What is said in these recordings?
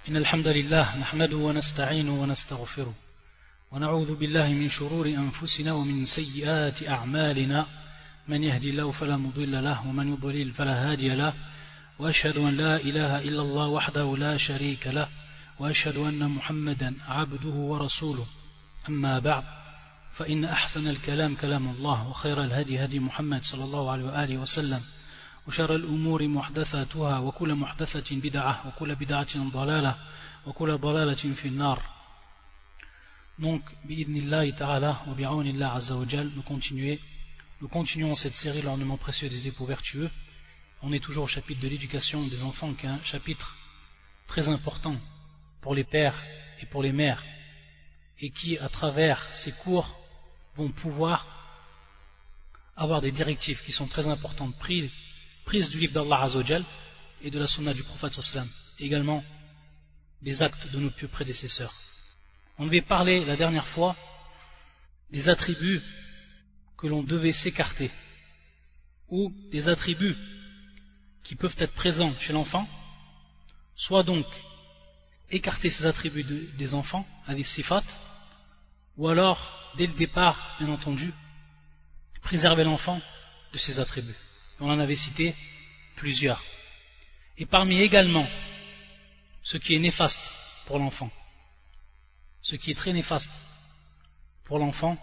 إن الحمد لله نحمده ونستعينه ونستغفره ونعوذ بالله من شرور أنفسنا ومن سيئات أعمالنا من يهدي الله فلا مضل له ومن يضلل فلا هادي له وأشهد أن لا إله إلا الله وحده لا شريك له وأشهد أن محمدا عبده ورسوله أما بعد فإن أحسن الكلام كلام الله وخير الهدي هدي محمد صلى الله عليه وآله وسلم وشر الأمور محدثاتها وكل محدثة بدعة وكل بدعة ضلالة وكل ضلالة في النار. Donc, bi'idnillahi ta'ala wa bi'awnillah azza wa jal, nous continuons cette série l'ornement précieux des époux vertueux. On est toujours au chapitre de l'éducation des enfants, qui est un chapitre très important pour les pères et pour les mères, et qui, à travers ces cours, vont pouvoir avoir des directives qui sont très importantes, prises du livre d'Allah azza wa jal et de la sunna du prophète sallallahu alayhi wa sallam, également des actes de nos pieux prédécesseurs. On devait parler la dernière fois des attributs que l'on devait s'écarter, ou des attributs qui peuvent être présents chez l'enfant, soit donc écarter ces attributs des enfants, à des sifat, ou alors, dès le départ, bien entendu, préserver l'enfant de ces attributs. On en avait cité plusieurs. Et parmi également ce qui est néfaste pour l'enfant, ce qui est très néfaste pour l'enfant,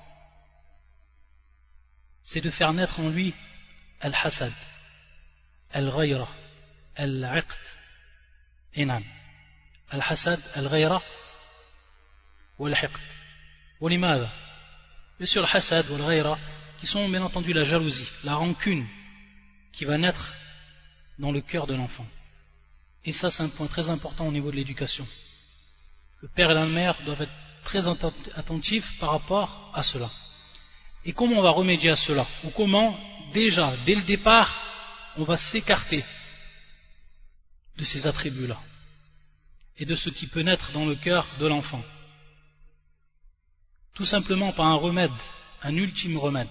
c'est de faire naître en lui al-hasad, al-ghayra, al-iqt, inam. Al-hasad, al-ghayra, wal-iqt. Walimada. Bien sûr, le hasad ou al-ghayra, qui sont bien entendu la jalousie, la rancune qui va naître dans le cœur de l'enfant. Et ça, c'est un point très important au niveau de l'éducation. Le père et la mère doivent être très attentifs par rapport à cela. Et comment on va remédier à cela? Ou comment, déjà, dès le départ, on va s'écarter de ces attributs-là et de ce qui peut naître dans le cœur de l'enfant? Tout simplement par un remède, un ultime remède.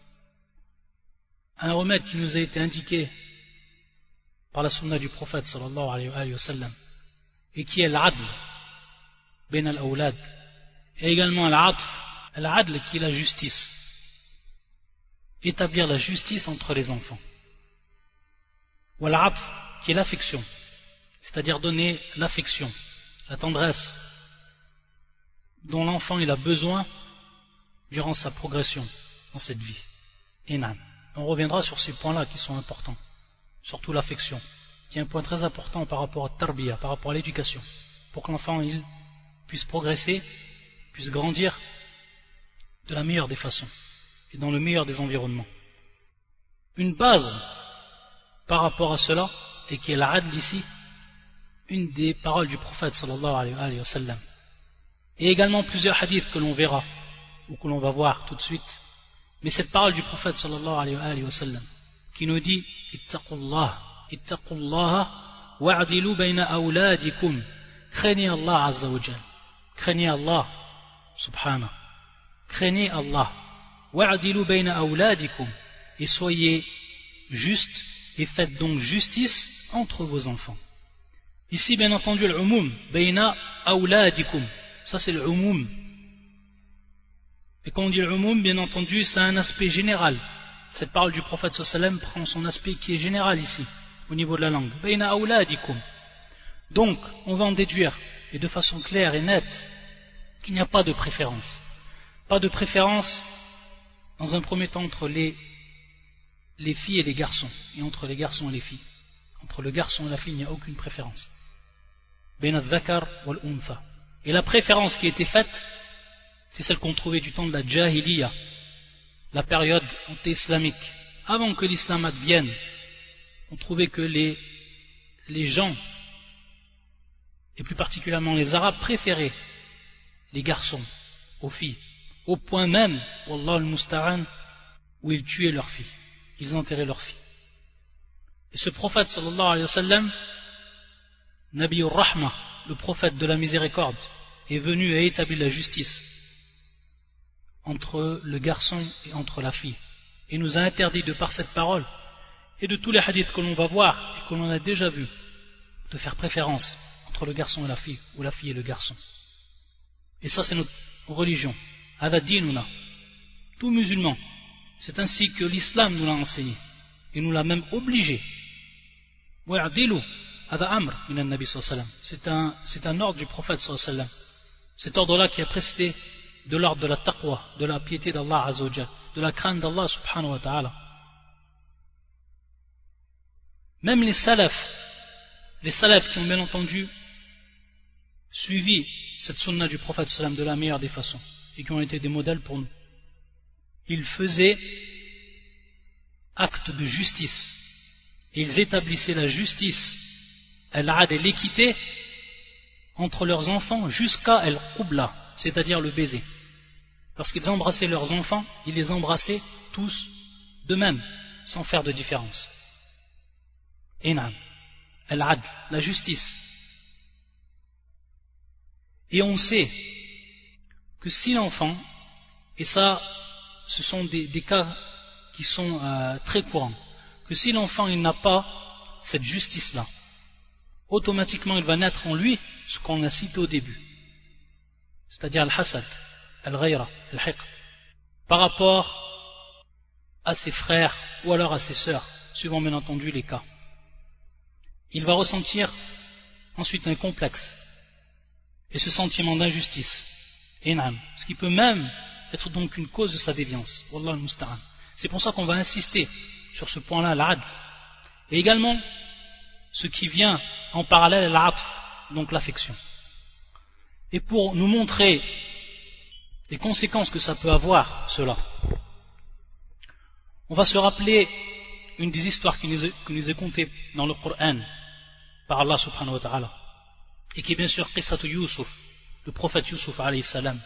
Un remède qui nous a été indiqué par la sunna du prophète sallallahu alayhi wa sallam, et qui est l'adl ben al-awlad, et également l'adl qui est la justice, établir la justice entre les enfants, ou l'atf qui est l'affection, c'est-à-dire donner l'affection, la tendresse dont l'enfant il a besoin durant sa progression dans cette vie. Inam. On reviendra sur ces points-là qui sont importants, surtout l'affection, qui est un point très important par rapport à tarbiya, par rapport à l'éducation, pour que l'enfant il puisse progresser, puisse grandir de la meilleure des façons et dans le meilleur des environnements. Une base par rapport à cela, et qui est l'adl ici, une des paroles du prophète sallallahu alayhi wa sallam, et également plusieurs hadiths que l'on verra ou que l'on va voir tout de suite. Mais cette parole du prophète sallallahu alayhi wa sallam qui nous dit ittaqullaha wa'dilu bayna awladikum, craignez Allah azza wa jal, craignez Allah subhanahu, craignez Allah, wa'dilu bayna awladikum, et soyez justes et faites donc justice entre vos enfants. Ici bien entendu l'umum bayna awladikum, ça c'est l'umum. Et quand on dit l'umum, bien entendu, c'est un aspect général. Cette parole du prophète sallallahu alayhi wa sallam prend son aspect qui est général ici, au niveau de la langue. Bayna awladikum. Donc, on va en déduire, et de façon claire et nette, qu'il n'y a pas de préférence. Pas de préférence, dans un premier temps, entre les filles et les garçons, et entre les garçons et les filles. Entre le garçon et la fille, il n'y a aucune préférence. Bayna al-dhakar wal-untha. Et la préférence qui a été faite, c'est celle qu'on trouvait du temps de la jahiliya, la période anté-islamique. Avant que l'islam advienne, on trouvait que les gens, et plus particulièrement les Arabes, préféraient les garçons aux filles, au point même, wallah al-musta'an, où ils tuaient leurs filles, ils enterraient leurs filles. Et ce prophète sallallahu alayhi wa sallam, Nabiyur Rahma, le prophète de la miséricorde, est venu et a établi la justice entre le garçon et entre la fille, et nous a interdit de par cette parole et de tous les hadiths que l'on va voir et que l'on a déjà vus de faire préférence entre le garçon et la fille, ou la fille et le garçon. Et ça, c'est notre religion. Hada dinuna. Tout musulman. C'est ainsi que l'islam nous l'a enseigné. Et nous l'a même obligé. Wa'adilu. Hada amr min an-nabi sallallahu alayhi wa sallam. C'est un ordre du prophète sallallahu alayhi wa sallam. Cet ordre-là qui a précédé de l'ordre de la taqwa, de la piété d'Allah azza wa jalla, de la crainte d'Allah subhanahu wa ta'ala. Même les salafs qui ont bien entendu suivi cette sunna du prophète sallam de la meilleure des façons et qui ont été des modèles pour nous, ils faisaient acte de justice et ils établissaient la justice, al-'adl et l'équité entre leurs enfants jusqu'à al-qubla, c'est-à-dire le baiser. Lorsqu'ils embrassaient leurs enfants, ils les embrassaient tous de même, sans faire de différence. Inam, al-'adl, la justice. Et on sait que si l'enfant, et ça, ce sont des cas qui sont très courants, que si l'enfant il n'a pas cette justice-là, automatiquement il va naître en lui ce qu'on a cité au début, c'est-à-dire al-hasad, al-ghayra, al-hiqd, par rapport à ses frères ou alors à ses sœurs, suivant bien entendu les cas. Il va ressentir ensuite un complexe et ce sentiment d'injustice, ce qui peut même être donc une cause de sa déviance. Wallah al-musta'an. C'est pour ça qu'on va insister sur ce point-là, l'adl, et également ce qui vient en parallèle, l'atf, donc l'affection. Et pour nous montrer les conséquences que ça peut avoir, cela, on va se rappeler une des histoires qui nous est contée dans le Coran par Allah subhanahu wa ta'ala, et qui est bien sûr Qissatu Yusuf, le prophète Yusuf alayhi salam,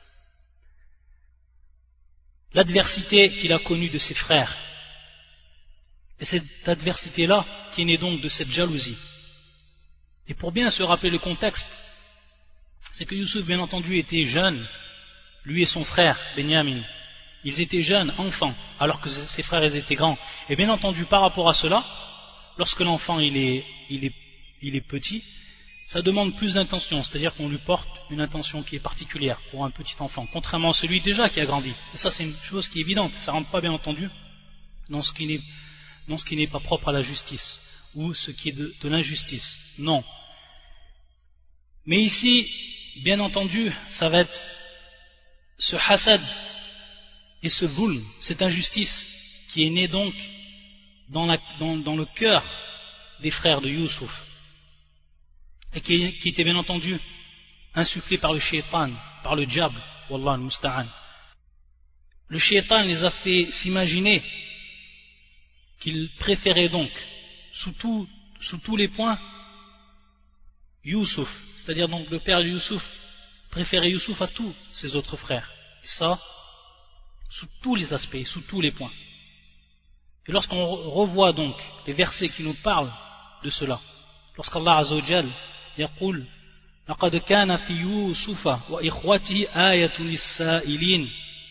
l'adversité qu'il a connue de ses frères, et cette adversité-là qui est née donc de cette jalousie. Et pour bien se rappeler le contexte, c'est que Yusuf bien entendu était jeune, lui et son frère Benyamin, ils étaient jeunes, enfants, alors que ses frères ils étaient grands. Et bien entendu par rapport à cela, lorsque l'enfant il est petit, ça demande plus d'intention, c'est-à-dire qu'on lui porte une intention qui est particulière pour un petit enfant, contrairement à celui déjà qui a grandi. Et ça c'est une chose qui est évidente, ça ne rentre pas bien entendu dans ce qui n'est pas propre à la justice, ou ce qui est de l'injustice. Non. Mais ici, bien entendu, ça va être ce hasad et ce zulm, cette injustice qui est née donc dans le cœur des frères de Yusuf, et qui était bien entendu insufflé par le shaitan, par le diable, wallah al-musta'an. Le shaitan les a fait s'imaginer qu'ils préféraient donc, sous tous les points, Yusuf, c'est-à-dire donc le père de Yusuf, préférait Yusuf à tous ses autres frères. Et ça, sous tous les aspects, sous tous les points. Et lorsqu'on revoit donc les versets qui nous parlent de cela, lorsqu'Allah Azza wa Jal yaqul لقد كان في يوسف وإخوته آية للسائلين,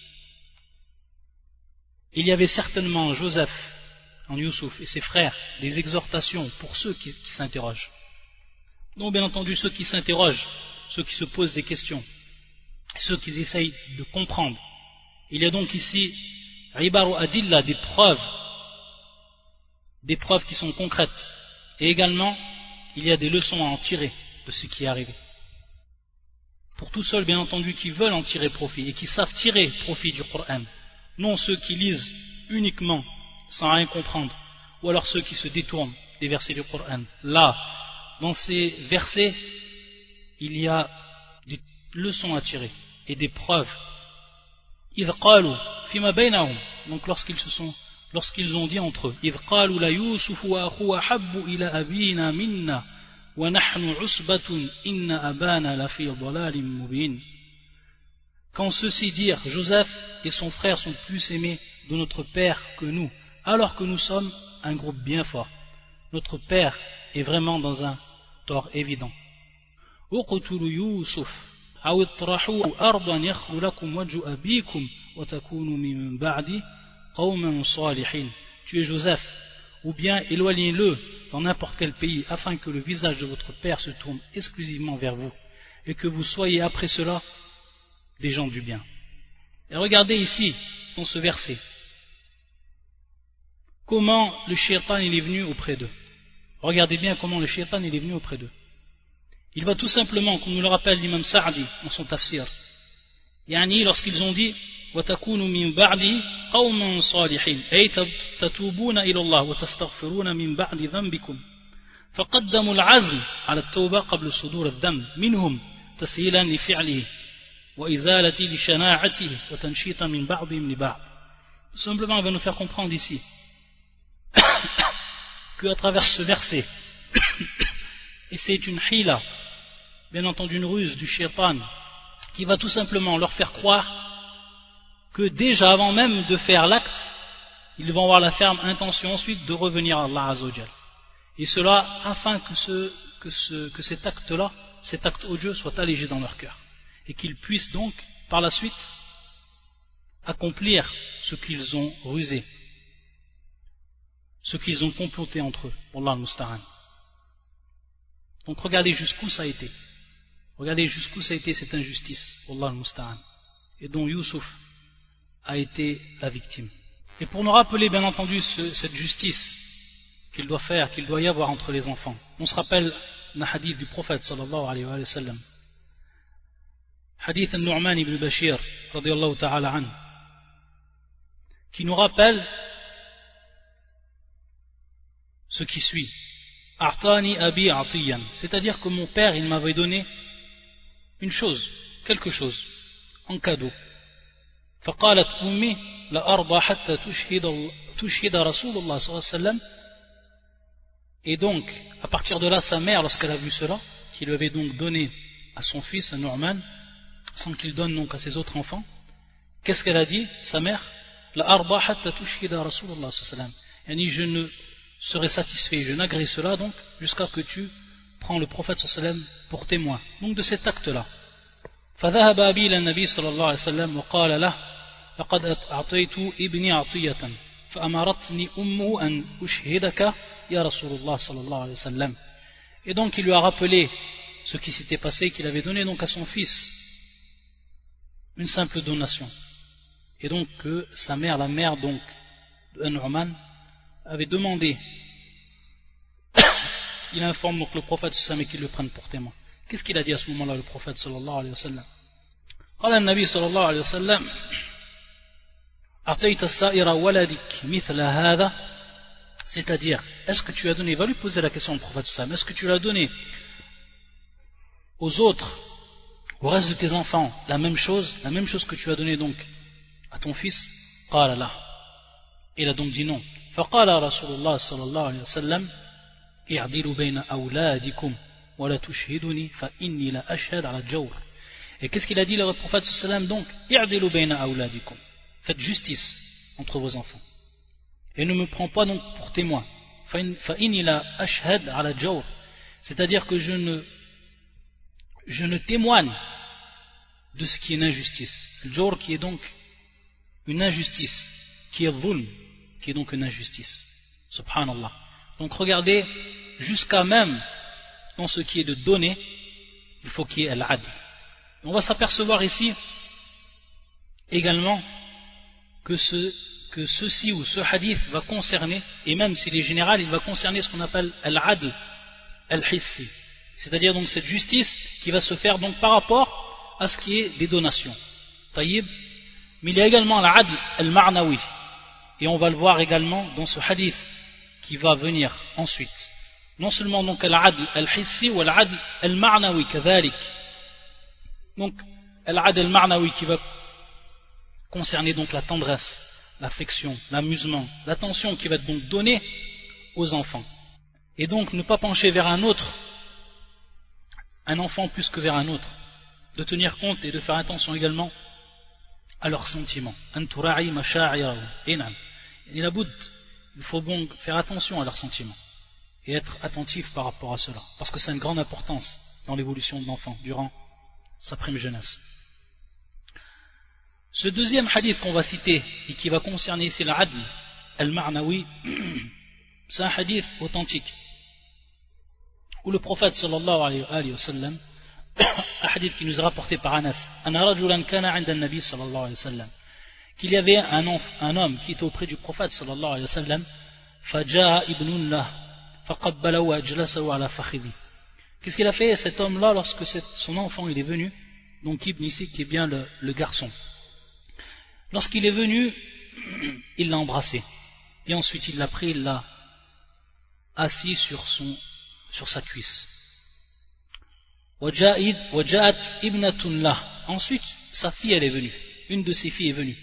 il y avait certainement Joseph en Yusuf et ses frères des exhortations pour ceux qui s'interrogent. Donc bien entendu ceux qui s'interrogent, ceux qui se posent des questions, ceux qui essayent de comprendre. Il y a donc ici ibaru adilla, des preuves qui sont concrètes, et également il y a des leçons à en tirer de ce qui est arrivé. Pour tous ceux bien entendu qui veulent en tirer profit et qui savent tirer profit du Coran, non ceux qui lisent uniquement sans rien comprendre, ou alors ceux qui se détournent des versets du Coran. Là, dans ces versets, il y a des leçons à tirer et des preuves. إذ قالوا فيما بينهم, donc lorsqu'ils ont dit entre eux, إذ قالوا ليوسف وأخوه أحب إلى أبينا منا ونحن عصبة إن أبانا لفي ضلال مبين. Quand ceux-ci dirent Joseph et son frère sont plus aimés de notre père que nous, alors que nous sommes un groupe bien fort. Notre père est vraiment dans un tort évident. اقتلوا يوسف أو اطرحوه أرضا يخل لكم وجه أبيكم وتكونوا من بعد قوما صالحين. Tuez Joseph, ou bien éloignez-le dans n'importe quel pays afin que le visage de votre père se tourne exclusivement vers vous et que vous soyez après cela des gens du bien. Et regardez ici, dans ce verset, comment le shaitan il est venu auprès d'eux. Regardez bien comment le shaitan il est venu auprès d'eux. Il va tout simplement, comme nous le rappelle l'imam Sa'di dans son tafsir, yani lorsqu'ils ont dit وَتَكُونُوا مِنْ بَعْدِ قَوْمًا صَالِحِينَ أي تتوبون إلى الله وتستغفرون من بعد ذنبكم فقدموا العزم على التوبة قبل صدور الذنب منهم تسهيلا لفعله وإزالة لشناعته وتنشيطا من بعضهم لبعض. Tout simplement, il va nous faire comprendre ici qu'à travers ce verset, et c'est une hila, bien entendu une ruse du shaitan, qui va tout simplement leur faire croire que déjà avant même de faire l'acte, ils vont avoir la ferme intention ensuite de revenir à Allah Azzawajal. Et cela afin que cet acte-là, cet acte odieux soit allégé dans leur cœur. Et qu'ils puissent donc, par la suite, accomplir ce qu'ils ont rusé, ce qu'ils ont comploté entre eux. Wallah al-Musta'an. Donc regardez jusqu'où ça a été. Regardez jusqu'où ça a été cette injustice. Wallah al-Musta'an. Et dont Youssouf a été la victime. Et pour nous rappeler bien entendu cette justice qu'il doit faire, qu'il doit y avoir entre les enfants, on se rappelle un hadith du prophète sallallahu alayhi wa sallam, hadith al-Nu'man ibn Bashir radiyallahu ta'ala an, qui nous rappelle ce qui suit. A'tani abi atiyan, c'est-à-dire que mon père il m'avait donné une chose, quelque chose en cadeau. فقالت أمي لأرضى حتى تشهد رسول الله صلى الله عليه وسلم. Et donc, à partir de là, sa mère, lorsqu'elle a vu cela, qui lui avait donc donné à son fils, à Nu'man, sans qu'il donne donc à ses autres enfants, qu'est-ce qu'elle a dit, sa mère? لأرضى حتى تشهد رسول الله صلى الله عليه وسلم. Yani, je ne serai satisfait, je n'agréerai cela donc jusqu'à que tu prends le prophète صلى الله عليه وسلم pour témoin. Donc de cet acte-là. فذهب أبي إلى النبي صلى الله عليه وسلم وقال له لقد أعطيت ابني عطية فأمرتني أمه أن أشهدك يا رسول الله صلى الله عليه وسلم. Et donc il lui a rappelé ce qui s'était passé, qu'il avait donné donc à son fils une simple donation. Et donc que sa mère, la mère donc de Nu'man, avait demandé qu'il informe donc le prophète sallallahu alayhi wa sallam et qu'il le prenne pour témoin. Qu'est-ce qu'il a dit à ce moment-là le prophète sallallahu alayhi wa sallam? قال النبي صلى الله عليه وسلم أعطيت السائر ولدك مثل هذا, c'est-à-dire, est-ce que tu as donné, va lui poser la question au prophète sallallahu alayhi wa sallam, est-ce que tu l'as donné aux autres, au reste de tes enfants, la même chose que tu as donné donc à ton fils? قال لا. Il a donc dit non. فقال رسول الله صلى الله عليه وسلم اعدلوا بين أولادكم ولا تشهدني فإني لا أشهد على الجور. Et qu'est-ce qu'il a dit le prophète sallam donc? اعدلوا بين أولادكم. Faites justice entre vos enfants. Et ne me prends pas donc pour témoin. فإني لا أشهد على الجور. C'est-à-dire que je ne témoigne de ce qui est une injustice. Le jawr qui est donc une injustice, qui est dhulm, qui est donc une injustice. Subhanallah. Donc regardez, jusqu'à même dans ce qui est de donner, il faut qu'il y ait al-adl. On va s'apercevoir ici également que ceci ou ce hadith va concerner, et même s'il est général, il va concerner ce qu'on appelle al-adl al-hissi, c'est-à-dire donc cette justice qui va se faire donc par rapport à ce qui est des donations. Taïb. Mais il y a également al-adl al-ma'nawi, et on va le voir également dans ce hadith qui va venir ensuite. Non seulement donc al-adl al-hissi ou al-adl al-ma'nawi kadhalik. Donc al-adl al-ma'nawi qui va concerner donc la tendresse, l'affection, l'amusement, l'attention qui va être donc donnée aux enfants. Et donc ne pas pencher vers un autre, un enfant plus que vers un autre, de tenir compte et de faire attention également à leurs sentiments. Il faut donc faire attention à leurs sentiments et être attentif par rapport à cela, parce que c'est une grande importance dans l'évolution de l'enfant durant sa prime jeunesse. Ce deuxième hadith qu'on va citer et qui va concerner ici l'adl al-ma'nawi, c'est un hadith authentique où le prophète sallallahu alayhi wa sallam, un hadith qui nous est rapporté par Anas, qu'il y avait un homme qui était auprès du prophète sallallahu alayhi wa sallam, qu'est-ce qu'il a fait cet homme-là lorsque son enfant il est venu, donc Ibn ici qui est bien le garçon. Lorsqu'il est venu, il l'a embrassé et ensuite il l'a pris, il l'a assis sur sa cuisse. Ensuite sa fille elle est venue, une de ses filles est venue.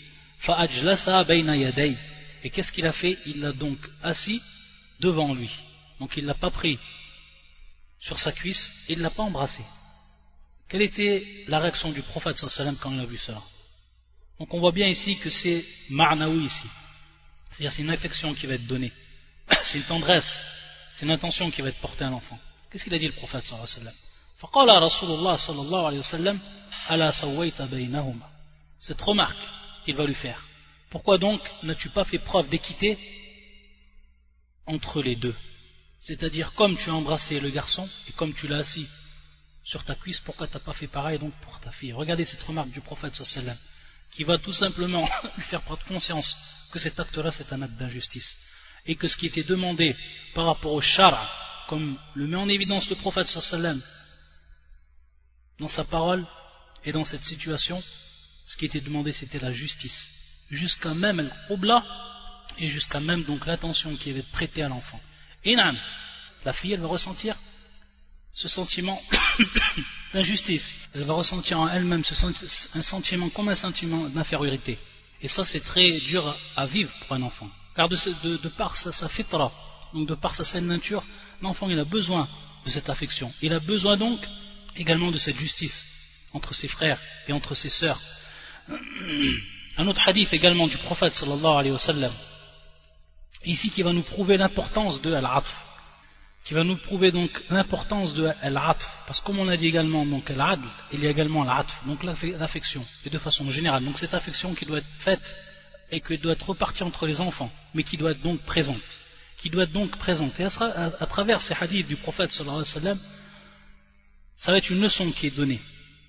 Et qu'est-ce qu'il a fait? Il l'a donc assis devant lui, donc il ne l'a pas pris sur sa cuisse et il ne l'a pas embrassé. Quelle était la réaction du prophète sallallahu alayhi wa sallam quand il a vu cela? Donc on voit bien ici que c'est ma'nawi ici, c'est-à-dire c'est une affection qui va être donnée, c'est une tendresse, c'est une intention qui va être portée à l'enfant. Qu'est-ce qu'il a dit le prophète sallallahu alayhi wa sallam? فقال رسول الله صلى الله عليه وسلم ألا سويت بينهما. Cette remarque qu'il va lui faire. Pourquoi donc n'as-tu pas fait preuve d'équité entre les deux? C'est-à-dire comme tu as embrassé le garçon et comme tu l'as assis sur ta cuisse, pourquoi tu n'as pas fait pareil donc pour ta fille? Regardez cette remarque du prophète sallallahu alayhi wa sallam qui va tout simplement lui faire prendre conscience que cet acte-là c'est un acte d'injustice et que ce qui était demandé par rapport au shara, comme le met en évidence le prophète sallallahu alayhi wa sallam dans sa parole et dans cette situation, ce qui était demandé c'était la justice, jusqu'à même al-qubla et jusqu'à même donc l'attention qui va être prêtée à l'enfant. Et la fille elle va ressentir ce sentiment d'injustice, elle va ressentir en elle-même un sentiment comme un sentiment d'infériorité, et ça c'est très dur à vivre pour un enfant, car de par sa fitra, donc de par sa saine nature, l'enfant il a besoin de cette affection, il a besoin donc également de cette justice entre ses frères et entre ses sœurs. Un autre hadith également du prophète sallallahu alayhi wa sallam ici qui va nous prouver l'importance de al-atf, qui va nous prouver donc l'importance de al-atf, parce que comme on a dit également donc al-adl, il y a également al-atf, donc l'affection, et de façon générale, donc cette affection qui doit être faite et qui doit être repartie entre les enfants, mais qui doit être donc présente, et à travers ces hadiths du prophète sallallahu alayhi wa sallam, ça va être une leçon qui est donnée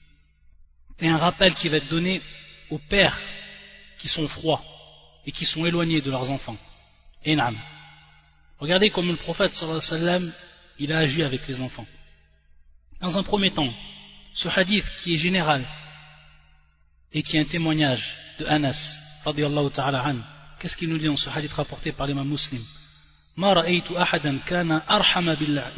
et un rappel qui va être donné aux pères qui sont froids et qui sont éloignés de leurs enfants. Et regardez comme le prophète sallallahu alayhi wa sallam il a agi avec les enfants. Dans un premier temps, ce hadith qui est général et qui est un témoignage de Anas radiyallahu ta'ala an, qu'est-ce qu'il nous dit dans ce hadith rapporté par l'imam Muslim? Ma ra'aytu ahadan kana arhama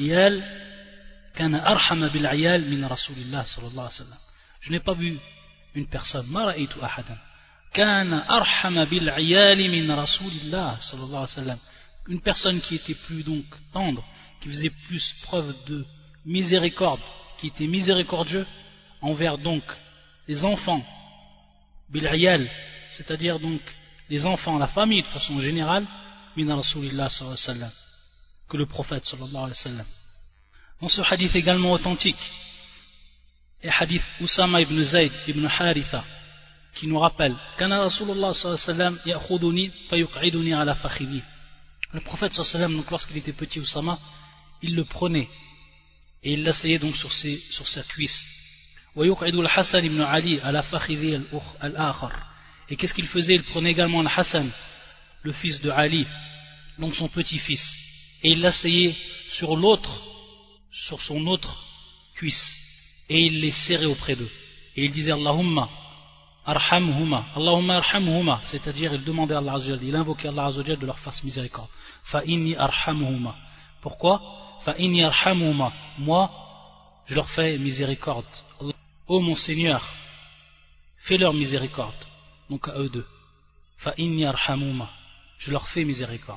bil ayal min rasulillah sallallahu alayhi wa sallam. Je n'ai pas vu une personne, ma ra'aytu ahadan kana arhama bil ayal min rasulillah sallallahu alayhi wa sallam, une personne qui était plus donc tendre, qui faisait plus preuve de miséricorde, qui était miséricordieux envers donc les enfants bil ayal, c'est-à-dire donc les enfants, la famille de façon générale, min rasulillah sallallahu alayhi wa sallam, que le prophète sallallahu alayhi wa sallam. Dans ce hadith également authentique, et hadith Usama ibn Zayd ibn Haritha, qui nous rappelle Kana Rasulullah sallallahu alayhi wa sallam ya'khuduni fayuq'iduni ala fakhidhi. Le prophète sallallahu alayhi wa sallam, donc lorsqu'il était petit, Usama, il le prenait et il l'asseyait donc sur sa cuisse. Wa yuq'idu al-Hasan ibn Ali ala fakhidhi al-akhar. Et qu'est-ce qu'il faisait? Il prenait également al-Hassan, le fils de Ali, donc son petit-fils, et il l'asseyait sur son autre cuisse, et il les serrait auprès d'eux. Et il disait Allahumma arhamhuma, c'est-à-dire il demandait à Allah Azza wa Jalla, il invoquait Allah Azza wa Jalla de leur face miséricorde. Fa inni arhamhuma. Pourquoi? Fa inni arhamhuma. Moi, je leur fais miséricorde. Ô mon Seigneur, fais leur miséricorde. Donc à eux deux. Fa inni arhamhuma. Je leur fais miséricorde.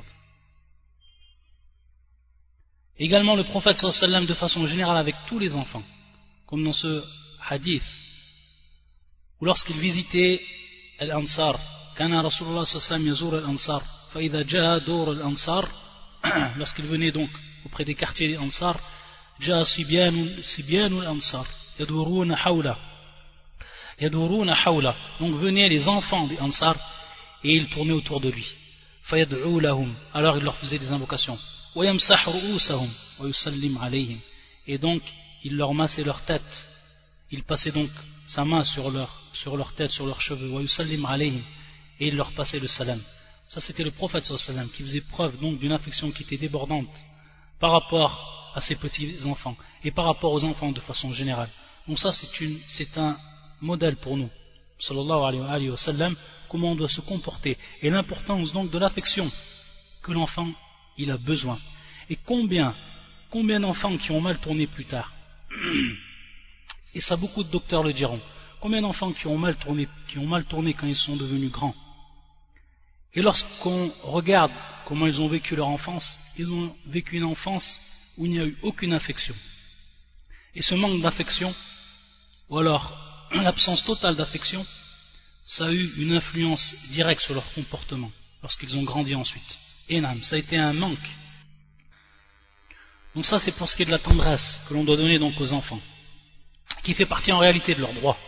Également le prophète sallallahu alayhi wa sallam de façon générale avec tous les enfants, comme dans ce hadith, ou lorsqu'il visitait Al-Ansar, Kana Rasulullah sallallahu alayhi wa sallam yazur Al-Ansar, fa idha jaa dur Al-Ansar, lorsqu'il venait donc auprès des quartiers des Ansar, jaa sibyanu Al-Ansar, yaduruna hawla, donc venaient les enfants des Ansar, et ils tournaient autour de lui, fa yad'u lahum, alors il leur faisait des invocations, ويمسح رؤوسهم ويسلم عليهم, et donc il leur massait leur tête, il passait donc sa main sur leur tête, sur leurs cheveux, wa yusallim alayhim, et il leur passait le salam. Ça c'était le prophète sallallahu alayhi wa sallam qui faisait preuve donc d'une affection qui était débordante par rapport à ses petits enfants et par rapport aux enfants de façon générale. Donc ça c'est un modèle pour nous, sallallahu alayhi wa sallam, comment on doit se comporter et l'importance donc de l'affection que l'enfant il a besoin. Et combien d'enfants qui ont mal tourné plus tard, et ça beaucoup de docteurs le diront, combien d'enfants qui ont mal tourné quand ils sont devenus grands, et lorsqu'on regarde comment ils ont vécu leur enfance, ils ont vécu une enfance où il n'y a eu aucune affection, et ce manque d'affection, ou alors l'absence totale d'affection, ça a eu une influence directe sur leur comportement lorsqu'ils ont grandi ensuite. Et ça a été un manque. Donc ça c'est pour ce qui est de la tendresse que l'on doit donner donc aux enfants, qui fait partie en réalité de leurs droits,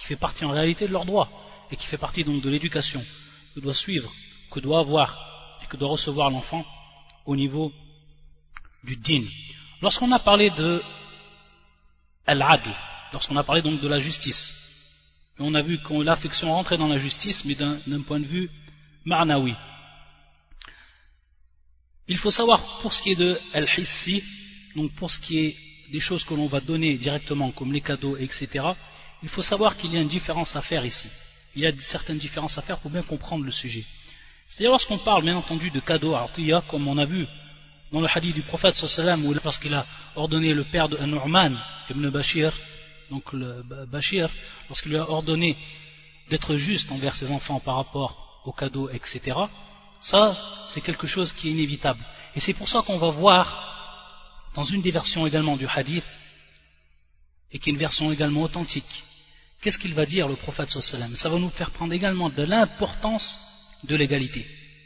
et qui fait partie donc de l'éducation que doit suivre, que doit avoir et que doit recevoir l'enfant au niveau du din. Lorsqu'on a parlé de al-adl, lorsqu'on a parlé donc de la justice, et on a vu que l'affection rentrait dans la justice, mais d'un point de vue ma'nawi. Il faut savoir, pour ce qui est de al-hissi, donc pour ce qui est des choses que l'on va donner directement, comme les cadeaux, etc., il faut savoir qu'il y a une différence à faire ici. Il y a certaines différences à faire pour bien comprendre le sujet. C'est-à-dire lorsqu'on parle bien entendu de cadeaux, atiya, comme on a vu dans le hadith du prophète sallallahu alayhi wa sallam, lorsqu'il a ordonné le père de Nu'man ibn Bashir, donc le Bashir, lorsqu'il lui a ordonné d'être juste envers ses enfants par rapport aux cadeaux, etc., ça, c'est quelque chose qui est inévitable. Et c'est pour ça qu'on va voir, dans une des versions également du hadith, et qui est une version également authentique, qu'est-ce qu'il va dire le prophète sallallahu alayhi wa sallam? Ça va nous faire prendre également de l'importance de l'égalité.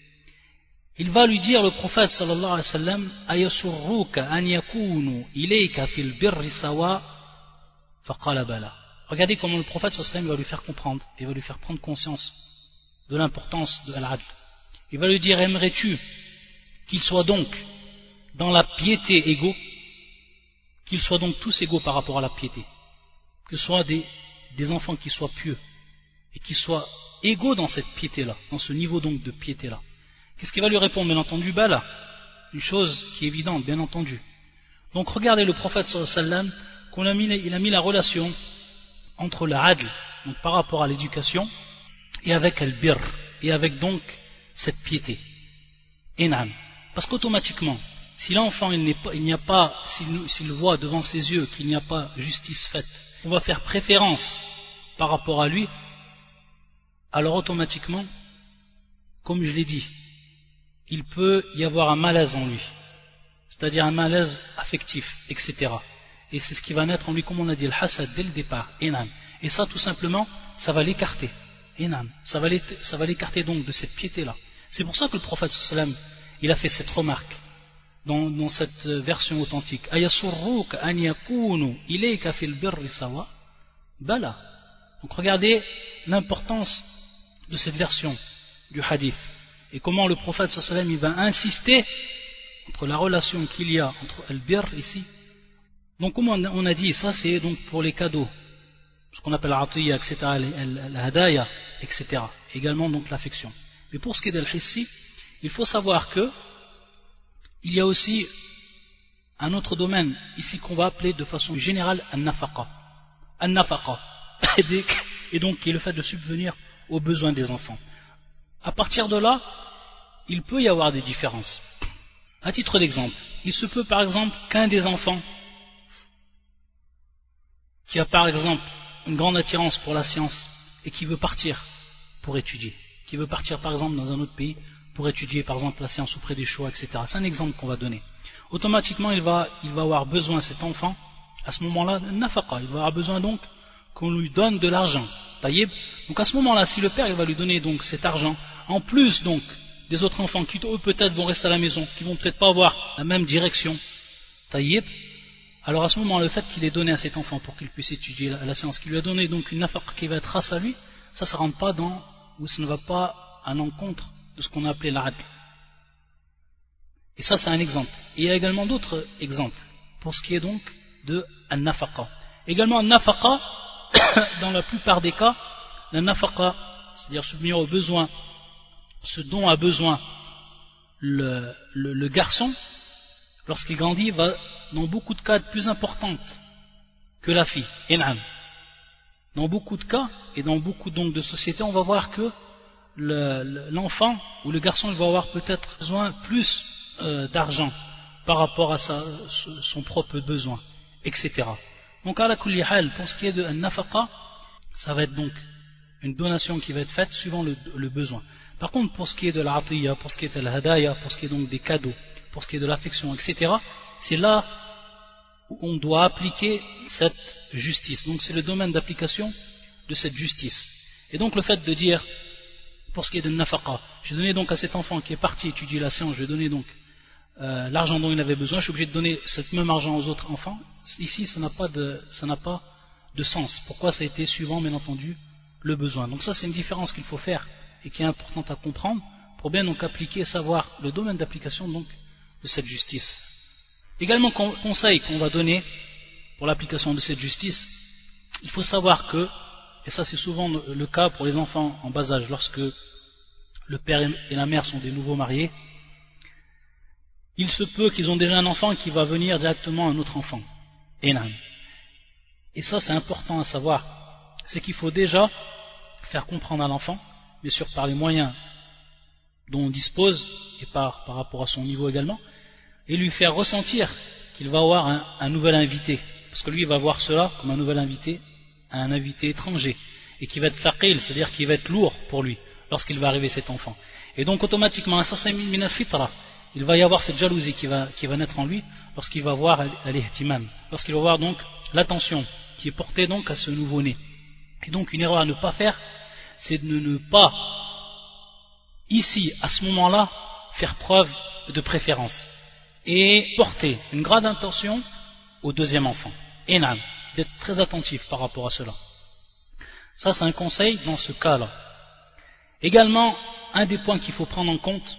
Il va lui dire, le prophète sallallahu alayhi wa sallam, ayasurruka an yakunu ilayka fil birri sawa faqala bala. Regardez comment le prophète sallallahu alayhi wa sallam va lui faire comprendre et va lui faire prendre conscience de l'importance de al-adl. Il va lui dire, aimerais-tu qu'ils soient donc dans la piété égaux, qu'ils soient donc tous égaux par rapport à la piété, que ce soit des enfants qui soient pieux et qui soient égaux dans cette piété-là, dans ce niveau donc de piété-là. Qu'est-ce qu'il va lui répondre? Bien entendu, bala, une chose qui est évidente, bien entendu. Donc regardez le prophète sallallahu alayhi wa sallam, il a mis la relation entre le adl, donc par rapport à l'éducation, et avec al-birr, et avec donc cette piété. Enam. Parce qu'automatiquement, si l'enfant s'il voit devant ses yeux qu'il n'y a pas justice faite, on va faire préférence par rapport à lui, alors automatiquement, comme je l'ai dit, il peut y avoir un malaise en lui, c'est-à-dire un malaise affectif, etc. Et c'est ce qui va naître en lui, comme on a dit, le hasad dès le départ, enam. Et ça, tout simplement, ça va l'écarter. Enam. Ça va l'écarter donc de cette piété-là. C'est pour ça que le prophète sallallahu alayhi wa sallam, il a fait cette remarque dans cette version authentique. Ayasurruka an yakunu ilayka fil birri sawa bala. Donc regardez l'importance de cette version du hadith et comment le prophète sallallahu alayhi wa sallam, il va insister entre la relation qu'il y a entre al-birr ici. Donc comme on a dit, ça c'est donc pour les cadeaux, ce qu'on appelle l'atiyya, etc., l'hadaya, etc. Également donc l'affection. Mais pour ce qui est de l'hissi, il faut savoir que il y a aussi un autre domaine ici qu'on va appeler de façon générale an-nafaqa. An-nafaqa, et donc qui est le fait de subvenir aux besoins des enfants. À partir de là, il peut y avoir des différences. À titre d'exemple, il se peut par exemple qu'un des enfants qui a par exemple une grande attirance pour la science et qui veut partir pour étudier, qui veut partir par exemple dans un autre pays pour étudier par exemple la science auprès des Shoah, etc. C'est un exemple qu'on va donner. Automatiquement, il va avoir besoin, cet enfant, à ce moment-là, nafaqa, il va avoir besoin donc qu'on lui donne de l'argent. Taïb. Donc à ce moment-là, si le père il va lui donner donc cet argent, en plus donc des autres enfants qui eux peut-être vont rester à la maison, qui vont peut-être pas avoir la même direction, taïb, alors à ce moment, le fait qu'il ait donné à cet enfant pour qu'il puisse étudier la science, qu'il lui a donné donc une nafaqa qui va être grâce à lui, ça ne rentre pas dans, ou ça ne va pas à l'encontre de ce qu'on a appelé l'adl. Et ça c'est un exemple. Et il y a également d'autres exemples pour ce qui est donc de an-nafaqa. Également an-nafaqa, dans la plupart des cas, la nafaqa, c'est-à-dire subvenir aux besoins, ce dont a besoin le garçon, lorsqu'il grandit, va dans beaucoup de cas être plus importante que la fille. In'am. Dans beaucoup de cas, et dans beaucoup donc de sociétés, on va voir que l'enfant ou le garçon il va avoir peut-être besoin plus d'argent par rapport à son propre besoin, etc. Donc à la kulli hal, pour ce qui est de nafaqa, ça va être donc une donation qui va être faite suivant le besoin. Par contre, pour ce qui est de l'atiyya, pour ce qui est de l'hadaya, pour ce qui est donc des cadeaux, pour ce qui est de l'affection, etc., c'est là où on doit appliquer cette justice. Donc c'est le domaine d'application de cette justice. Et donc le fait de dire, pour ce qui est de nafaqa, j'ai donné donc à cet enfant qui est parti étudier la science, je vais donner donc l'argent dont il avait besoin, je suis obligé de donner ce même argent aux autres enfants. Ici, ça n'a pas de sens. Pourquoi ça a été suivant, bien entendu, le besoin. Donc ça, c'est une différence qu'il faut faire et qui est importante à comprendre pour bien donc appliquer et savoir le domaine d'application donc de cette justice. Également, conseil qu'on va donner pour l'application de cette justice, il faut savoir que, et ça c'est souvent le cas pour les enfants en bas âge, lorsque le père et la mère sont des nouveaux mariés, il se peut qu'ils ont déjà un enfant qui va venir directement un autre enfant. Et ça c'est important à savoir, c'est qu'il faut déjà faire comprendre à l'enfant, bien sûr par les moyens dont on dispose et par rapport à son niveau également, et lui faire ressentir qu'il va avoir un nouvel invité, parce que lui il va voir cela comme un nouvel invité, un invité étranger, et qui va être thaqil, c'est-à-dire qu'il va être lourd pour lui lorsqu'il va arriver cet enfant. Et donc automatiquement, il va y avoir cette jalousie qui va naître en lui lorsqu'il va voir al-ihtimam, lorsqu'il va voir donc l'attention qui est portée donc à ce nouveau-né. Et donc une erreur à ne pas faire, c'est de ne pas ici, à ce moment-là, faire preuve de préférence et porter une grande attention au deuxième enfant. Et d'être très attentif par rapport à cela. Ça, c'est un conseil dans ce cas-là. Également, un des points qu'il faut prendre en compte,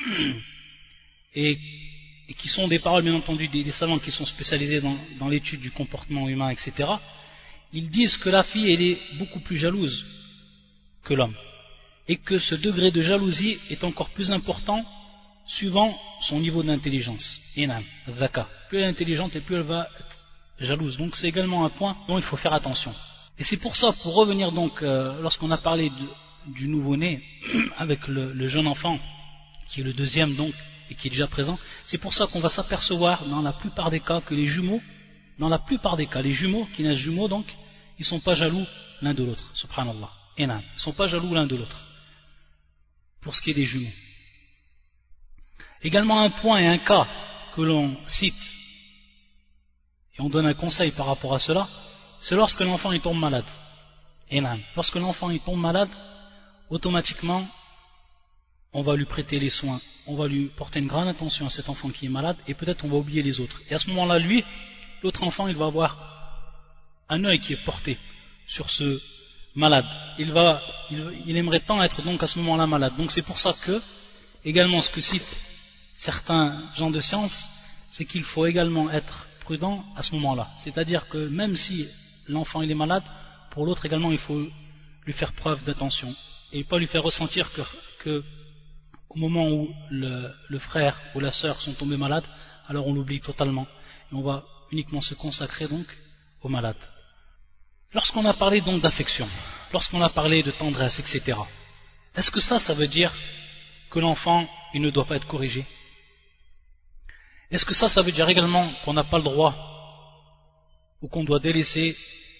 et qui sont des paroles, bien entendu, des savants qui sont spécialisés dans l'étude du comportement humain, etc., ils disent que la fille, elle est beaucoup plus jalouse que l'homme. Et que ce degré de jalousie est encore plus important suivant son niveau d'intelligence. Plus elle est intelligente et plus elle va être jalouse. Donc c'est également un point dont il faut faire attention. Et c'est pour ça, pour revenir donc, lorsqu'on a parlé du nouveau-né, avec le jeune enfant, qui est le deuxième donc, et qui est déjà présent, c'est pour ça qu'on va s'apercevoir dans la plupart des cas que les jumeaux, les jumeaux qui naissent jumeaux donc, ils ne sont pas jaloux l'un de l'autre, subhanallah. Ils ne sont pas jaloux l'un de l'autre, pour ce qui est des jumeaux. Également un point et un cas que l'on cite, et on donne un conseil par rapport à cela, c'est lorsque l'enfant il tombe malade. Lorsque l'enfant il tombe malade, automatiquement, on va lui prêter les soins, on va lui porter une grande attention à cet enfant qui est malade, et peut-être on va oublier les autres. Et à ce moment-là, lui, l'autre enfant, il va avoir un œil qui est porté sur ce malade. Il aimerait tant être donc à ce moment-là malade. Donc c'est pour ça que, également ce que citent certains gens de science, c'est qu'il faut également être prudent à ce moment-là. C'est-à-dire que même si l'enfant il est malade, pour l'autre également il faut lui faire preuve d'attention et pas lui faire ressentir que au moment où le frère ou la sœur sont tombés malades, alors on l'oublie totalement et on va uniquement se consacrer donc aux malades. Lorsqu'on a parlé donc d'affection, lorsqu'on a parlé de tendresse, etc., est-ce que ça veut dire que l'enfant il ne doit pas être corrigé? Est-ce que ça veut dire également qu'on n'a pas le droit ou qu'on doit délaisser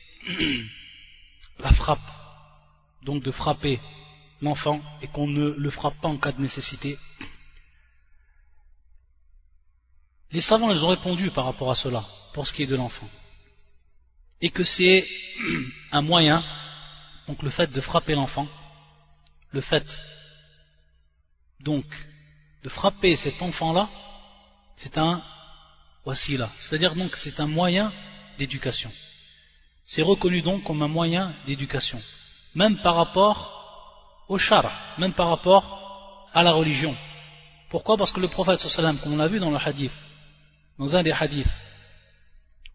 la frappe, donc de frapper l'enfant et qu'on ne le frappe pas en cas de nécessité? Les savants ils ont répondu par rapport à cela, pour ce qui est de l'enfant, et que c'est un moyen, donc le fait de frapper l'enfant, le fait donc de frapper cet enfant-là, c'est un wasila, c'est-à-dire donc c'est un moyen d'éducation. C'est reconnu donc comme un moyen d'éducation, même par rapport au shara, même par rapport à la religion. Pourquoi? Parce que le prophète sallallahu alayhi wa sallam, comme on l'a vu dans le hadith, dans un des hadiths,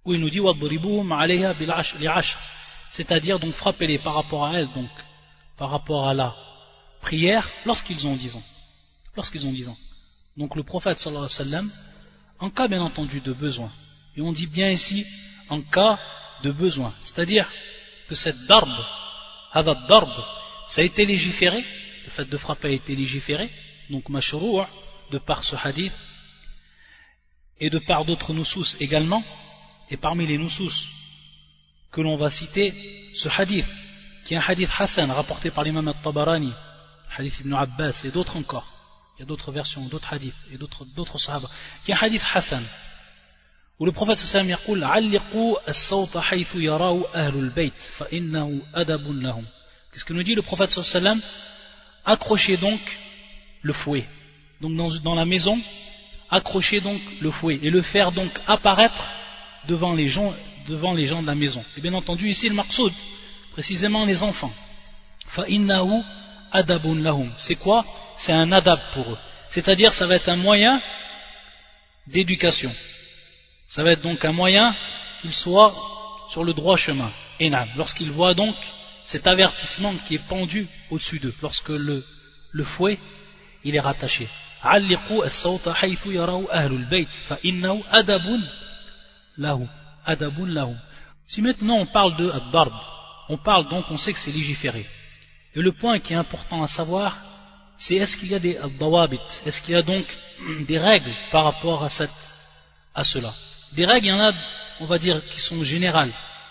où il nous dit وَضْرِبُوهُمْ عَلَيْهَا لِعَشْرٍ, c'est-à-dire donc frappez-les par rapport à elle, donc par rapport à la prière lorsqu'ils ont 10 ans. Lorsqu'ils ont 10 ans. Donc le prophète sallallahu alayhi wa sallam, en cas bien entendu de besoin, et on dit bien ici en cas de besoin, c'est-à-dire que cette darb, hada darb, ça a été légiféré, le fait de frapper a été légiféré, donc mashrou', de par ce hadith, et de par d'autres nusus également, et parmi les nusus que l'on va citer, ce hadith, qui est un hadith Hassan, rapporté par l'imam al-Tabarani, hadith Ibn Abbas et d'autres encore, il y a d'autres versions, d'autres hadiths et d'autres sahaba, qui est un hadith Hassan, où le prophète sallallahu alayhi wa sallam dit « as-sawta haythu yarahu ahlul bayt, fa innahu adabun lahum » Qu'est-ce que nous dit le prophète sallallahu alayhi wa sallam? Accrochez donc le fouet. Donc dans la maison, accrochez donc le fouet et le faire donc apparaître devant les gens de la maison. Et bien entendu ici le maqsoud, précisément les enfants. Fa innahu adabun lahum. C'est quoi? C'est un adab pour eux. C'est-à-dire ça va être un moyen d'éducation. Ça va être donc un moyen qu'ils soient sur le droit chemin. Enam. Lorsqu'ils voient donc cet avertissement qui est pendu au-dessus d'eux, lorsque le fouet il est rattaché. Alliqu as-sawta haythu yarahu ahlul bayt fa innahu adabun lahum. Adabun lahum. Si maintenant on parle de ad-darb, on parle donc, on sait que c'est légiféré. Et le point qui est important à savoir, c'est est-ce qu'il y a des dawabit, est-ce qu'il y a donc des règles par rapport à cela. Des règles, il y en a, on va dire, qui sont générales.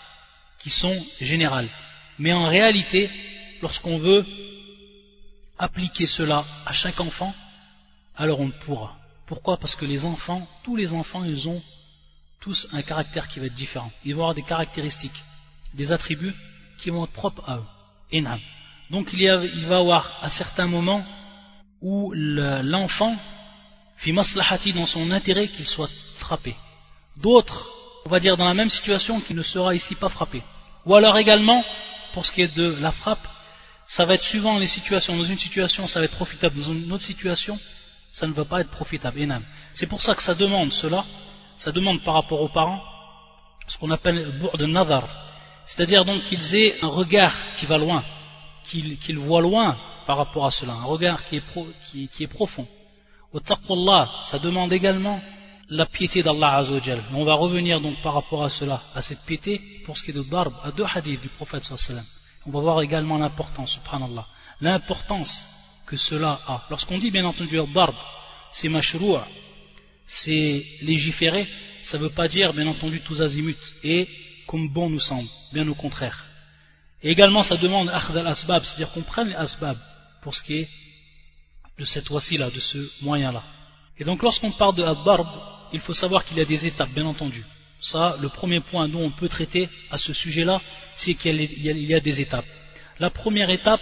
Mais en réalité, lorsqu'on veut appliquer cela à chaque enfant, alors on le pourra. Pourquoi? Parce que les enfants, tous les enfants, ils ont tous un caractère qui va être différent. Ils vont avoir des caractéristiques, des attributs qui vont être propres à eux. Enam. Donc il va y avoir à certains moments où l'enfant fi maslahati, dans son intérêt, qu'il soit frappé. D'autres, on va dire dans la même situation, qu'il ne sera ici pas frappé. Ou alors également, pour ce qui est de la frappe, ça va être suivant les situations. Dans une situation, ça va être profitable. Dans une autre situation, ça ne va pas être profitable. Enam. C'est pour ça que ça demande cela. Ça demande par rapport aux parents ce qu'on appelle bu'd an-nazar, c'est-à-dire donc qu'ils aient un regard qui va loin, qu'ils voient loin par rapport à cela, un regard qui est profond. Wa taqwallah, ça demande également la piété d'Allah Azza wa Jal. On va revenir donc par rapport à cela, à cette piété, pour ce qui est de darb, à 2 hadiths du prophète sallallahu alayhi wa sallam. On va voir également l'importance, subhanallah, l'importance que cela a. Lorsqu'on dit bien entendu darb, c'est mashrou', c'est légiféré, ça ne veut pas dire bien entendu tous azimuts et comme bon nous semble, bien au contraire. Et également ça demande akhd al-asbab, c'est-à-dire qu'on prenne les asbab pour ce qui est de cette wasila, de ce moyen-là. Et donc lorsqu'on parle de ad-darb, il faut savoir qu'il y a des étapes, bien entendu. Ça, le premier point dont on peut traiter à ce sujet-là, c'est qu'il y a des étapes. La première étape,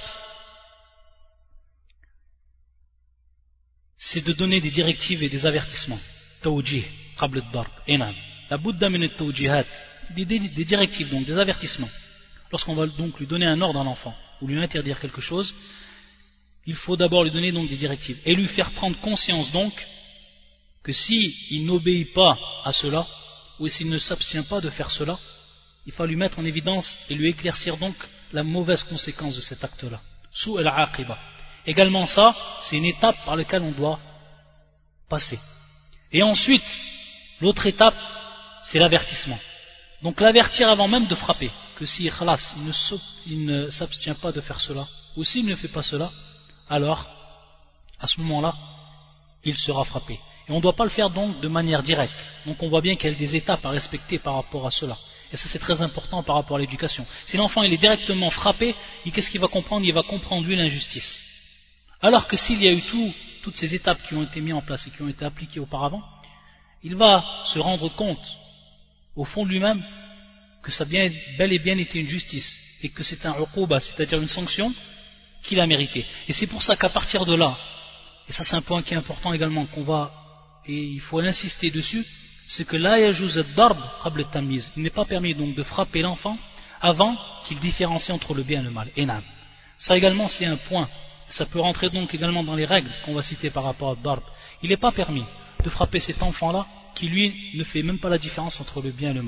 c'est de donner des directives et des avertissements. Tawjih, qabl ad-darb, enam. La budda min at-tawjihat, des directives, donc des avertissements. Lorsqu'on va donc lui donner un ordre à l'enfant, ou lui interdire quelque chose, il faut d'abord lui donner donc des directives, et lui faire prendre conscience donc, que s'il n'obéit pas à cela, ou s'il ne s'abstient pas de faire cela, il faut lui mettre en évidence et lui éclaircir donc la mauvaise conséquence de cet acte-là. Sou al-aqiba. Également ça, c'est une étape par laquelle on doit passer. Et ensuite, l'autre étape, c'est l'avertissement. Donc l'avertir avant même de frapper, que si ikhlas, il ne s'abstient pas de faire cela, ou s'il ne fait pas cela, alors, à ce moment-là, il sera frappé. Et on ne doit pas le faire donc de manière directe. Donc on voit bien qu'il y a des étapes à respecter par rapport à cela. Et ça c'est très important par rapport à l'éducation. Si l'enfant il est directement frappé, qu'est-ce qu'il va comprendre? Il va comprendre lui l'injustice. Alors que s'il y a eu toutes ces étapes qui ont été mises en place et qui ont été appliquées auparavant, il va se rendre compte au fond de lui-même que ça a bel et bien été une justice et que c'est un uquba, c'est-à-dire une sanction qu'il a méritée. Et c'est pour ça qu'à partir de là, et ça c'est un point qui est important également et il faut insister dessus, c'est que la yajuz ad-darb qabl at-tamyiz. Il n'est pas permis donc de frapper l'enfant avant qu'il différencie entre le bien et le mal. Enam. Ça également c'est un point. Ça peut rentrer donc également dans les règles qu'on va citer par rapport à ad-darb. Il n'est pas permis de frapper cet enfant-là qui lui ne fait même pas la différence entre le bien et le mal.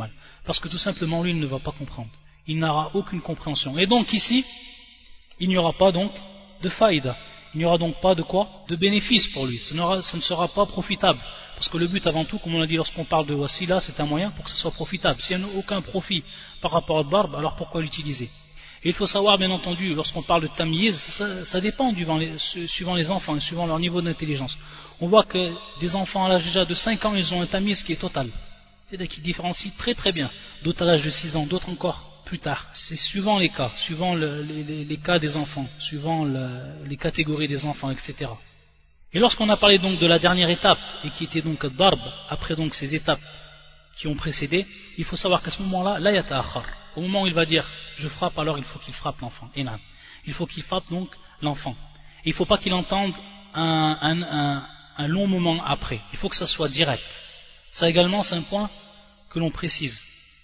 Parce que tout simplement, lui, il ne va pas comprendre. Il n'aura aucune compréhension. Et donc ici, il n'y aura pas donc de faïda. Il n'y aura donc pas de quoi? De bénéfice pour lui. Ça ne sera pas profitable. Parce que le but avant tout, comme on l'a dit lorsqu'on parle de wasila, c'est un moyen pour que ce soit profitable. S'il n'y a aucun profit par rapport à barbe, alors pourquoi l'utiliser? Et il faut savoir, bien entendu, lorsqu'on parle de tamyiz, ça dépend suivant les enfants et suivant leur niveau d'intelligence. On voit que des enfants à l'âge déjà de 5 ans, ils ont un tamyiz qui est total. C'est-à-dire qu'ils différencient très très bien. D'autres à l'âge de 6 ans, d'autres encore plus tard. C'est suivant les cas, suivant les cas des enfants, suivant les catégories des enfants, etc. Et lorsqu'on a parlé donc de la dernière étape, et qui était donc darb, après donc ces étapes qui ont précédé, il faut savoir qu'à ce moment-là, la yata'akhar. Au moment où il va dire je frappe, alors il faut qu'il frappe l'enfant. Il faut qu'il frappe donc l'enfant. Et il ne faut pas qu'il entende un long moment après. Il faut que ça soit direct. Ça également, c'est un point que l'on précise.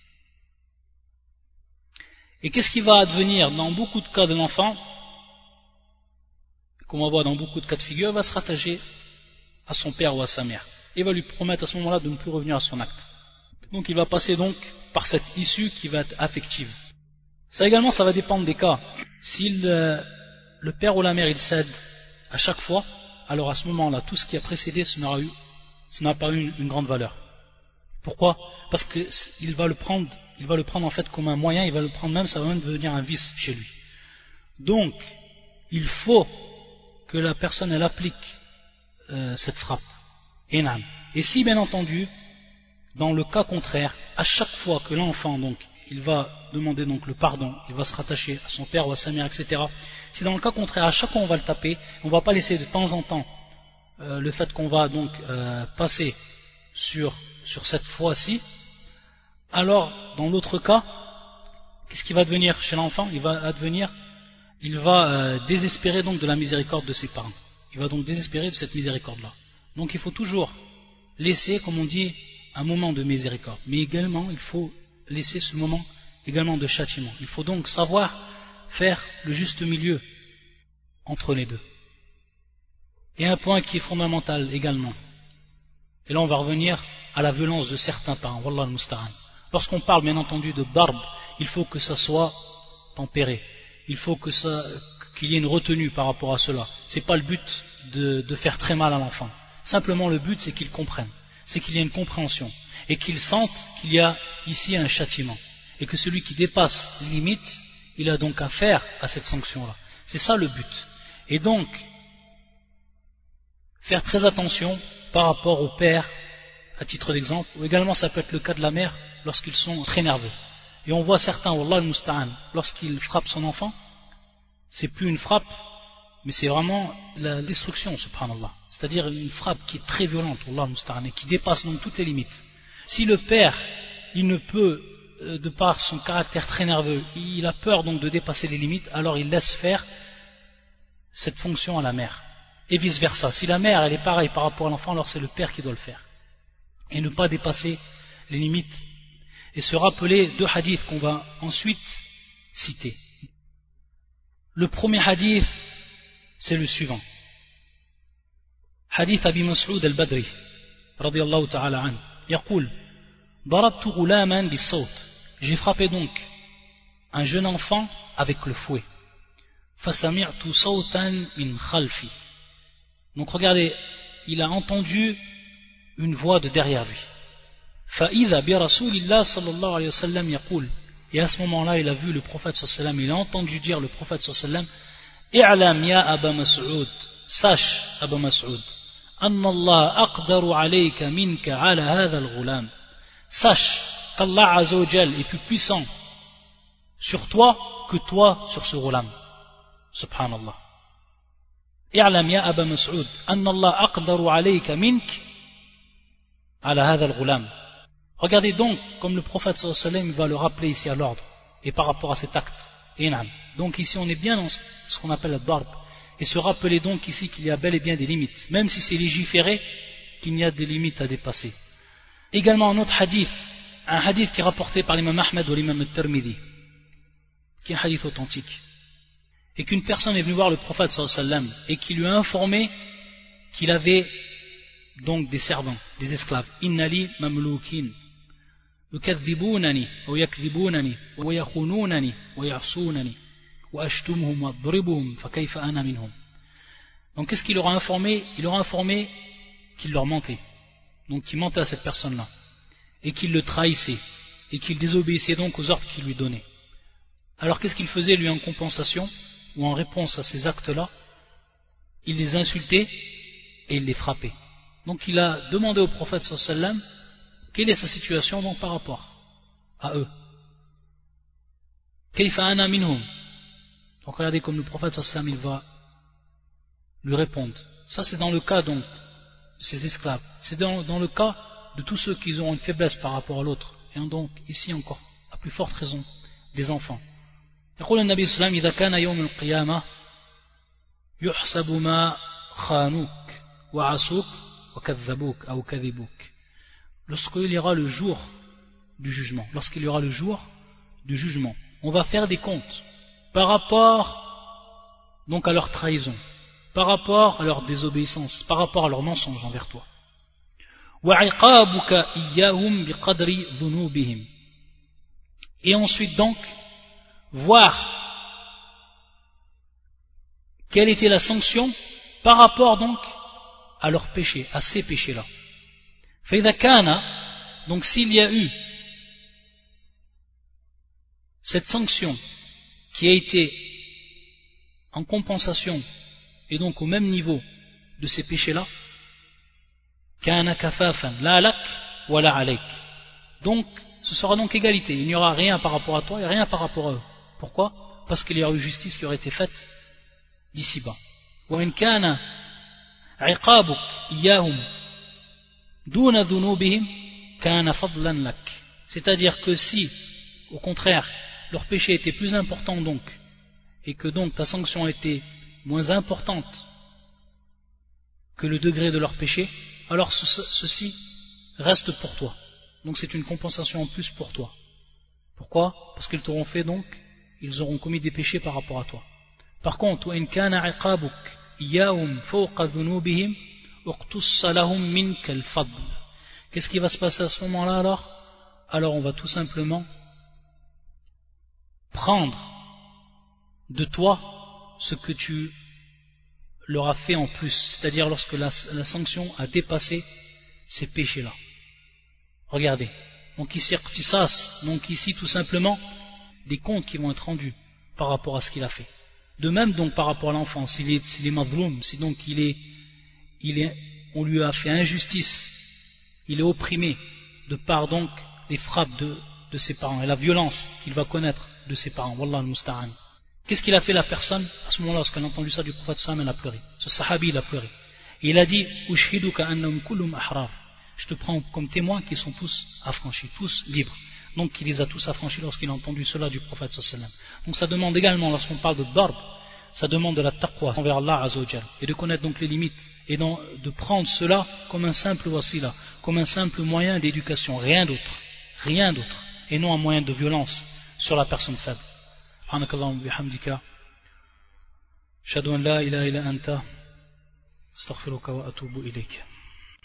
Et qu'est-ce qui va advenir dans beaucoup de cas de l'enfant, comme on voit dans beaucoup de cas de figure, il va se rattacher à son père ou à sa mère. Et va lui promettre à ce moment-là de ne plus revenir à son acte. Donc il va passer donc par cette issue qui va être affective. Ça également, ça va dépendre des cas. Si le père ou la mère il cède à chaque fois, alors à ce moment-là, tout ce qui a précédé, ça n'a pas eu une grande valeur. Pourquoi? Parce qu'il va le prendre en fait comme un moyen, il va le prendre même, ça va même devenir un vice chez lui. Donc, il faut que la personne elle applique cette frappe. Et si bien entendu, dans le cas contraire, à chaque fois que l'enfant donc il va demander donc le pardon, il va se rattacher à son père ou à sa mère, etc. Si dans le cas contraire, à chaque fois on va le taper, on ne va pas laisser de temps en temps le fait qu'on va donc passer sur cette fois-ci, alors dans l'autre cas, qu'est-ce qui va devenir chez l'enfant? Il va désespérer donc de la miséricorde de ses parents. Il va donc désespérer de cette miséricorde-là. Donc il faut toujours laisser, comme on dit, un moment de miséricorde. Mais également, il faut laisser ce moment également de châtiment. Il faut donc savoir faire le juste milieu entre les deux. Et un point qui est fondamental également. Et là on va revenir à la violence de certains parents. Wallah al-musta'an. Lorsqu'on parle bien entendu de barbe, il faut que ça soit tempéré. Il faut qu'il y ait une retenue par rapport à cela. Ce n'est pas le but de faire très mal à l'enfant. Simplement le but c'est qu'il comprenne. C'est qu'il y ait une compréhension. Et qu'il sente qu'il y a ici un châtiment. Et que celui qui dépasse les limites, il a donc affaire à cette sanction-là. C'est ça le but. Et donc, faire très attention par rapport au père, à titre d'exemple, ou également ça peut être le cas de la mère lorsqu'ils sont très nerveux. Et on voit certains, wallah al-musta'an, lorsqu'ils frappent son enfant, c'est plus une frappe, mais c'est vraiment la destruction, subhanallah. C'est-à-dire une frappe qui est très violente, wallah al-musta'an, et qui dépasse donc toutes les limites. Si le père, il ne peut, de par son caractère très nerveux, il a peur donc de dépasser les limites, alors il laisse faire cette fonction à la mère. Et vice versa. Si la mère, elle est pareille par rapport à l'enfant, alors c'est le père qui doit le faire. Et ne pas dépasser les limites. Et se rappeler deux hadiths qu'on va ensuite citer. Le premier hadith, c'est le suivant. Hadith Abi Mas'ud al-Badri, radiyallahu ta'ala an. Yaqul, darabtu ghulaman bis-sawt. J'ai frappé donc un jeune enfant avec le fouet. Fasami'tu sawtan min khalfi. Donc regardez, il a entendu une voix de derrière lui. فَإِذَا بِرَسُولِ اللَّهِ صَلَّى اللَّهُ عَلَيْهِ وسلم يقول. Et à ce moment-là, il a vu le prophète sallallahu alayhi wa sallam, il a entendu dire le prophète sallallahu alayhi wa sallam, اعلم يا أبا مسعود, sache Aba Mas'ud, أن الله أقدر عليك منك على هذا الغلام. Sache qu'Allah Azza wa Jal est plus puissant sur toi que toi sur ce ghulam. Subhanallah. اعلم يا أبا مسعود أن الله أقدر عليك منك على هذا الغلام. Regardez donc comme le prophète sallallahu alayhi wa sallam va le rappeler ici à l'ordre et par rapport à cet acte. Donc ici on est bien dans ce qu'on appelle le darb, et se rappeler donc ici qu'il y a bel et bien des limites, même si c'est légiféré, qu'il y a des limites à dépasser. Également un autre hadith, un hadith qui est rapporté par l'imam Ahmed ou l'imam al-Tirmidhi, qui est un hadith authentique, et qu'une personne est venue voir le prophète sallallahu alayhi wa sallam et qui lui a informé qu'il avait donc des servants, des esclaves. Innali mamloukin. يكذبونني أو يكذبونني ويخونونني ويعصونني وأشتمهم وأضربهم فكيف أنا منهم. Donc qu'est-ce qu'il leur a informé? Il leur a informé qu'il leur mentait. Donc qu'il mentait à cette personne-là. Et qu'il le trahissait. Et qu'il désobéissait donc aux ordres qu'il lui donnait. Alors qu'est-ce qu'il faisait lui en compensation ou en réponse à ces actes-là? Il les insultait et il les frappait. Donc il a demandé au prophète sallallahu alayhi wa sallam quelle est sa situation donc par rapport à eux. Kayfa ana minhum. Donc regardez comme le prophète sallallahu alayhi wa sallam il va lui répondre. Ça c'est dans le cas donc de ces esclaves. C'est dans le cas de tous ceux qui ont une faiblesse par rapport à l'autre. Et donc ici encore à plus forte raison des enfants. يقول النبي صلى الله عليه وسلم إذا كان يوم القيامة يحسب ما خانوك وعصوك وكذبوك أو كذبوك. Lorsqu'il y aura le jour du jugement, on va faire des comptes par rapport donc à leur trahison, par rapport à leur désobéissance, par rapport à leur mensonge envers toi. وعقابك إياهم بقدر ذنوبهم. Et ensuite donc voir quelle était la sanction par rapport donc à leurs péchés, à ces péchés-là. فإذا كان, donc s'il y a eu cette sanction qui a été en compensation et donc au même niveau de ces péchés-là, كان كفافا لا لك ولا عليك. Donc ce sera donc égalité, il n'y aura rien par rapport à toi et rien par rapport à eux. Pourquoi? Parce qu'il y aura eu justice qui aurait été faite d'ici-bas. وإن كان عقابك إياهم دون ذنوبهم كان فضلا لك. C'est-à-dire que si, au contraire, leur péché était plus important donc, et que donc ta sanction était moins importante que le degré de leur péché, alors ceci reste pour toi. Donc c'est une compensation en plus pour toi. Pourquoi? Parce qu'ils t'auront fait donc, ils auront commis des péchés par rapport à toi. Par contre, وإن كان عقابك إياهم فوق ذنوبهم اقتص لهم منك الفضل. Qu'est-ce qui va se passer à ce moment-là alors? Alors on va tout simplement prendre de toi ce que tu leur as fait en plus, c'est-à-dire lorsque la sanction a dépassé ces péchés-là. Regardez, donc ici tout simplement des comptes qui vont être rendus par rapport à ce qu'il a fait. De même donc par rapport à l'enfant, s'il est mazloum, si donc on lui a fait injustice, il est opprimé de par donc les frappes de ses parents et la violence qu'il va connaître de ses parents. Wallah al-musta'an. Qu'est-ce qu'il a fait la personne à ce moment-là lorsqu'elle a entendu ça du prophète sallam? Elle a pleuré. Ce sahabi il a pleuré. Et il a dit Ushhiduka annahum kullum ahrar. Je te prends comme témoin qu'ils sont tous affranchis, tous libres. Donc il les a tous affranchis lorsqu'il a entendu cela du prophète sallam. Donc ça demande également, lorsqu'on parle de darb, ça demande de la taqwa envers Allah azza wa jal, et de connaître donc les limites et de prendre cela comme un simple wasila, comme un simple moyen d'éducation, rien d'autre, et non un moyen de violence sur la personne faible. Subhanakallahumma bihamdika, ashhadu an la ilaha illa anta, astaghfiruka wa atubu ilayk.